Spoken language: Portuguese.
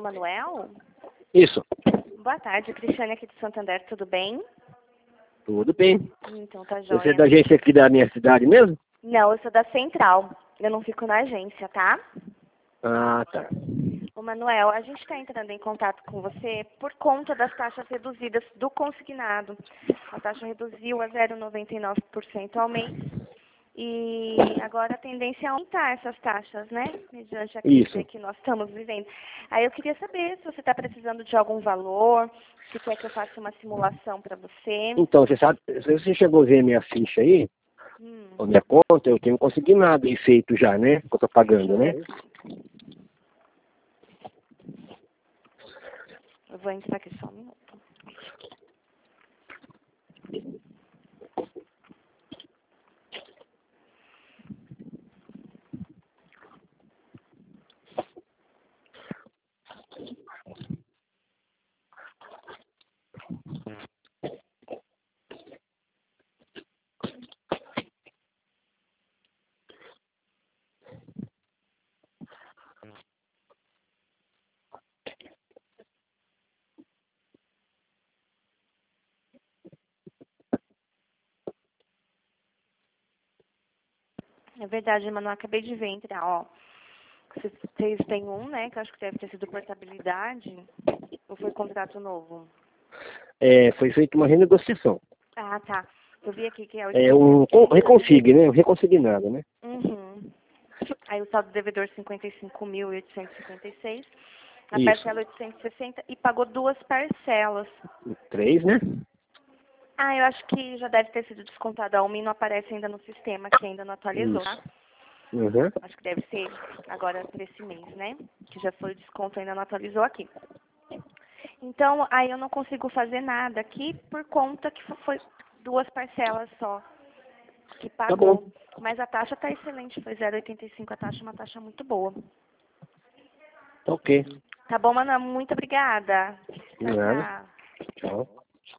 Manuel? Isso. Boa tarde, Cristiane aqui de Santander, tudo bem? Tudo bem. Então tá Você é joia. da agência aqui da minha cidade mesmo? Não, eu sou da Central. Eu não fico na agência, tá? Ah, tá. Ô Manuel, a gente está entrando em contato com você por conta das taxas reduzidas do consignado. A taxa reduziu a 0,99% ao mês. E agora a tendência é aumentar essas taxas, né? Mediante a crise Isso. que nós estamos vivendo. Aí eu queria saber se você está precisando de algum valor, se quer que eu faça uma simulação para você. Então, você sabe, se você chegou a ver minha ficha aí, a minha conta, eu tenho consignado e feito já, né? Que eu tô pagando, né? Eu vou entrar aqui só um minuto. É verdade, mano, eu acabei de ver entrar, ó. Vocês têm um, né, que eu acho que deve ter sido portabilidade, ou foi contrato novo? É, foi feita uma renegociação. Ah, tá. Eu vi aqui que é É um 830. reconfig, né? Um reconsignado, né? Uhum. Aí o saldo devedor 55.856. A Isso. parcela 860 e pagou duas parcelas. 3, né? Ah, eu acho que já deve ter sido descontado a uma e não aparece ainda no sistema, que ainda não atualizou, tá? Isso. Uhum. Acho que deve ser agora para esse mês, né? Que já foi o desconto, ainda não atualizou aqui. Então, aí eu não consigo fazer nada aqui por conta que foi duas parcelas só que Tá pagou. bom. Mas a taxa está excelente, foi 0,85 a taxa, uma taxa muito boa. Tá ok. Tá bom, Ana? Muito obrigada. De Tchau, nada. tchau. Tchau.